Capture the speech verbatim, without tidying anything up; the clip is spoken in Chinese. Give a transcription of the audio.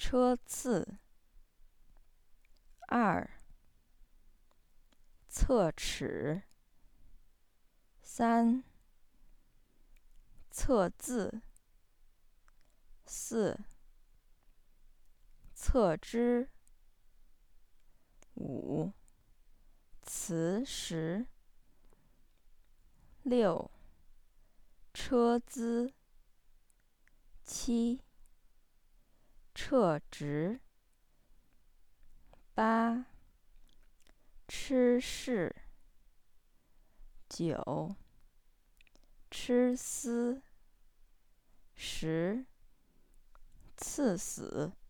车次。二、侧齿。三、测字。四、侧枝。五、磁石。六、车资。七、撤职。八、吃事。九、吃丝。十、刺死。